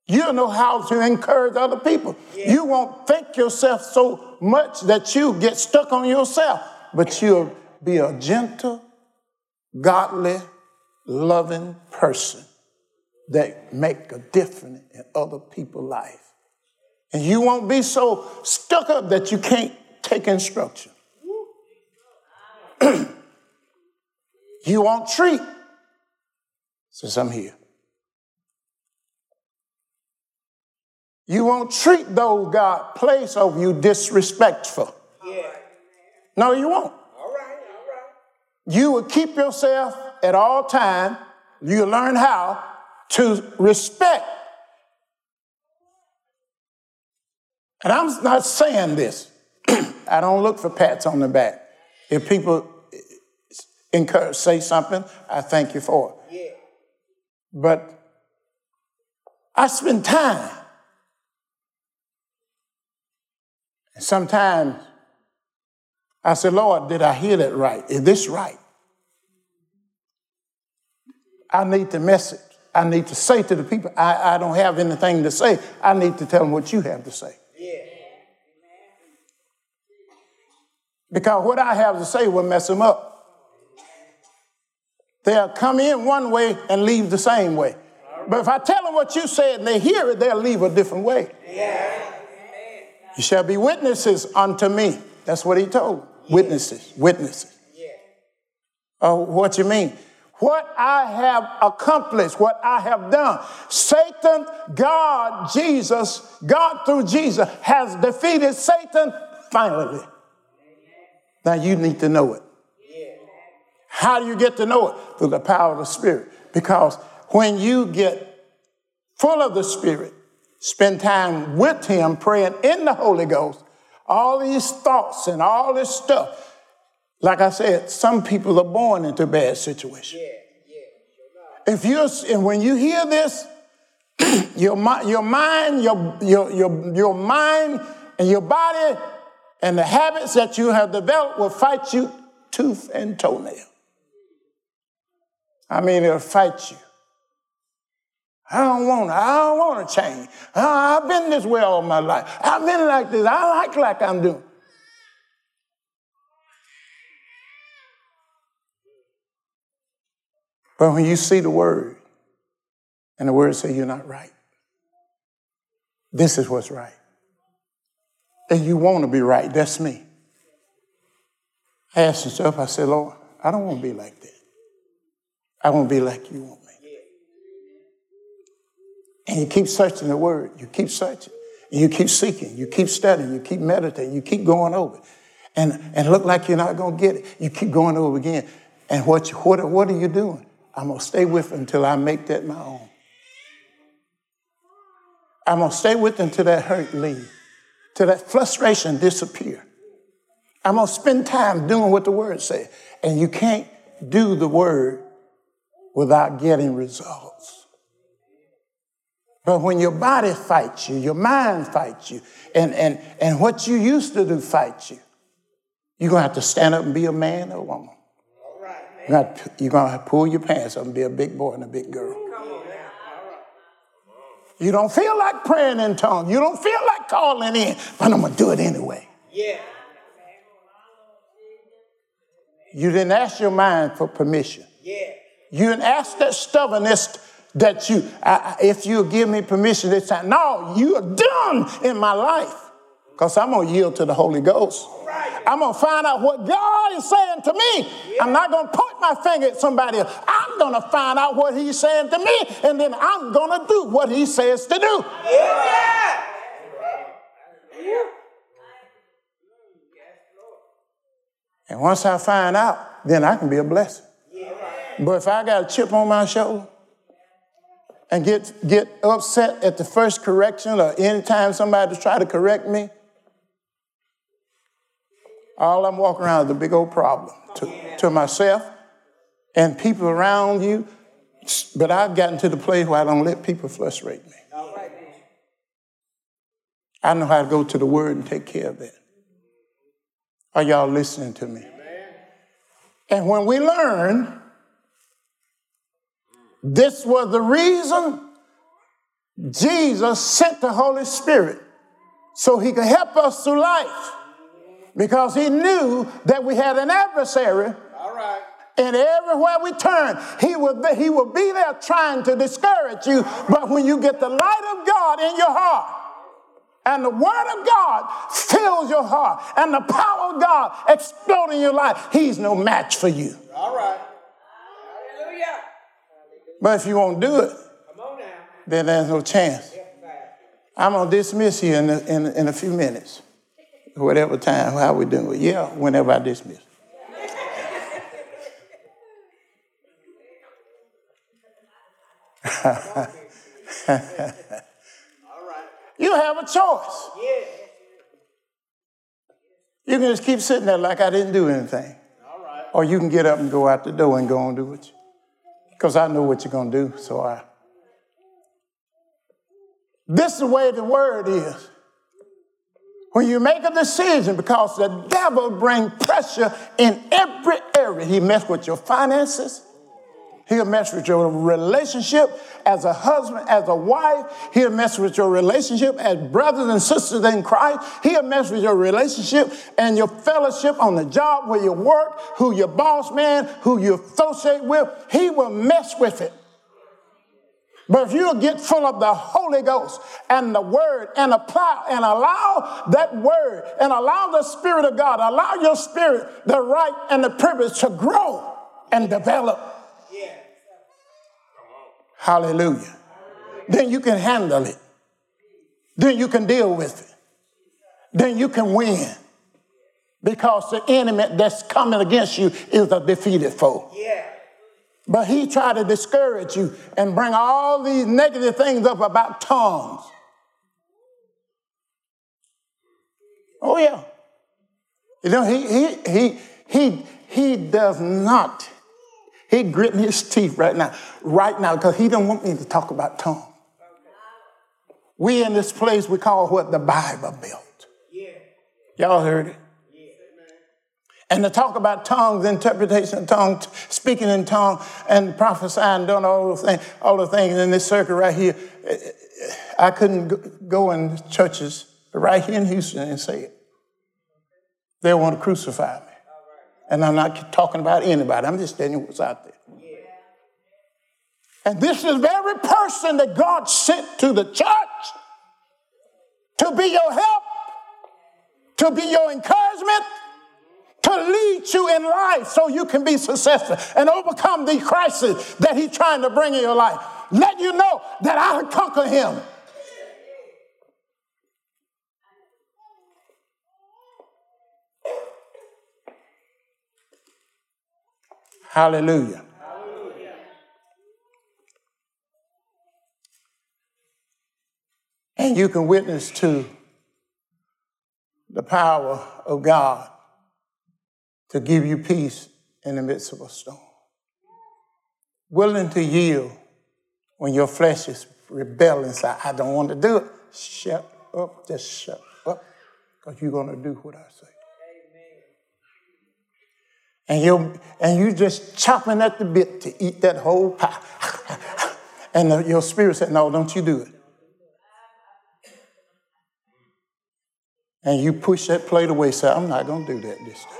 You'll know how to encourage other people. Yeah. You won't think yourself so much that you get stuck on yourself, but you'll be a gentle, godly, loving person that make a difference in other people's life. And you won't be so stuck up that you can't take instruction. You won't treat, since I'm here, you won't treat those God placed over you disrespectful. Yeah. No, you won't. All right. You will keep yourself at all times. You learn how to respect. And I'm not saying this. I don't look for pats on the back. If people say something, I thank you for it. Yeah. But I spend time. And sometimes I say, Lord, did I hear that right? Is this right? I need the message. I need to say to the people, I don't have anything to say. I need to tell them what you have to say. Yeah. Because what I have to say will mess them up. They'll come in one way and leave the same way. But if I tell them what you said and they hear it, they'll leave a different way. Yeah. You shall be witnesses unto me. That's what he told. Yeah. Witnesses. Yeah. Oh, what you mean? What I have accomplished, what I have done. Satan, God through Jesus has defeated Satan finally. Now you need to know it. How do you get to know it? Through the power of the Spirit. Because when you get full of the Spirit, spend time with him, praying in the Holy Ghost, all these thoughts and all this stuff. Like I said, some people are born into bad situations. And when you hear this, your mind and your body and the habits that you have developed will fight you tooth and toenail. I mean, it'll fight you. I don't want to change. I've been this way all my life. I've been like this. I like I'm doing. But when you see the word, and the word say you're not right, this is what's right. And you want to be right. That's me. I asked myself, I said, Lord, I don't want to be like that. I want to be like you want me. And you keep searching the word. You keep searching. And you keep seeking. You keep studying. You keep meditating. You keep going over it. And look like you're not going to get it. You keep going over again. And what are you doing? I'm going to stay with it until I make that my own. I'm going to stay with it until that hurt leave. Till that frustration disappear. I'm going to spend time doing what the word says. And you can't do the word without getting results. But when your body fights you, your mind fights you, and what you used to do fights you, you're going to have to stand up and be a man or a woman. All right, man. You're going to have to pull your pants up and be a big boy and a big girl. Come on, man. You don't feel like praying in tongues. You don't feel like calling in, but I'm going to do it anyway. Yeah. You didn't ask your mind for permission. Yeah. You didn't ask that stubbornness that if you'll give me permission this time. No, you are done in my life. Because I'm going to yield to the Holy Ghost. Right. I'm going to find out what God is saying to me. Yeah. I'm not going to point my finger at somebody else. I'm going to find out what he's saying to me. And then I'm going to do what he says to do. Yeah. And once I find out, then I can be a blessing. Yeah. But if I got a chip on my shoulder and get upset at the first correction or anytime somebody try to correct me, all I'm walking around is a big old problem to myself and people around you. But I've gotten to the place where I don't let people frustrate me. I know how to go to the word and take care of that. Are y'all listening to me? And when we learn, this was the reason Jesus sent the Holy Spirit so he could help us through life, because he knew that we had an adversary. All right. And everywhere we turn, he will be there trying to discourage you. But when you get the light of God in your heart, and the word of God fills your heart, and the power of God explodes in your life, he's no match for you. All right. Hallelujah. But if you won't do it, then there's no chance. I'm going to dismiss you in a few minutes. Whatever time, how we doing? Yeah, whenever I dismiss. You have a choice. You can just keep sitting there like I didn't do anything. Or you can get up and go out the door and go and do it. Because I know what you're going to do. This is the way the word is. When you make a decision, because the devil brings pressure in every area. He messes with your finances. He'll mess with your relationship as a husband, as a wife. He'll mess with your relationship as brothers and sisters in Christ. He'll mess with your relationship and your fellowship on the job where you work, who your boss man, who you associate with. He will mess with it. But if you'll get full of the Holy Ghost and the word and apply and allow that word and allow the Spirit of God, allow your spirit the right and the privilege to grow and develop. Hallelujah. Then you can handle it. Then you can deal with it. Then you can win. Because the enemy that's coming against you is a defeated foe. Yeah. But he tried to discourage you and bring all these negative things up about tongues. Oh, yeah. You know, he does not. He gritting his teeth right now, because he don't want me to talk about tongues. We in this place we call what the Bible built. Yeah. Y'all heard it? Yeah. And to talk about tongues, interpretation of tongues, speaking in tongues, and prophesying, doing all the things in this circle right here. I couldn't go in churches right here in Houston and say it. They want to crucify me. And I'm not talking about anybody. I'm just telling you what's out there. Yeah. And this is the very person that God sent to the church to be your help, to be your encouragement, to lead you in life so you can be successful and overcome the crisis that he's trying to bring in your life. Let you know that I'll conquer him. Hallelujah. Hallelujah. And you can witness to the power of God to give you peace in the midst of a storm. Willing to yield when your flesh is rebelling. Say, I don't want to do it. Shut up. Just shut up. Because you're going to do what I say. And you just chopping at the bit to eat that whole pie. And your spirit said, no, don't you do it. And you push that plate away, say, I'm not going to do that this time.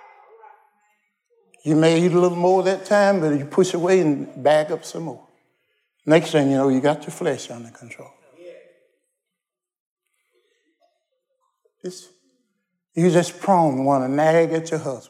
You may eat a little more that time, but you push away and bag up some more. Next thing you know, you got your flesh under control. You just prone to want to nag at your husband.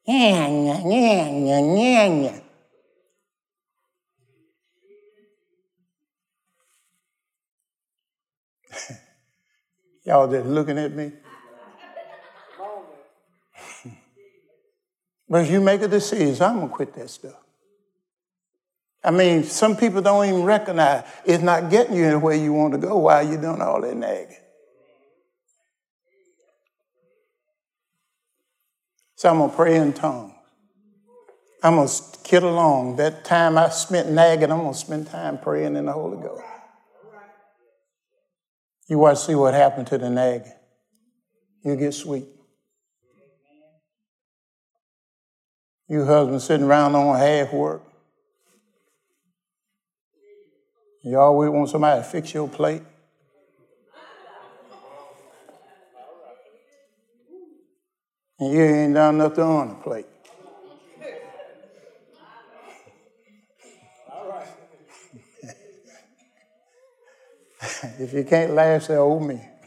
Y'all just looking at me. But if you make a decision, I'm going to quit that stuff. I mean, some people don't even recognize it's not getting you anywhere you want to go while you're doing all that nagging. So I'm going to pray in tongues. I'm going to get along. That time I spent nagging, I'm going to spend time praying in the Holy Ghost. You want to see what happened to the nagging. You get sweet. You husband sitting around on half work. You always want somebody to fix your plate. And you ain't done nothing on the plate. If you can't laugh, say, oh me.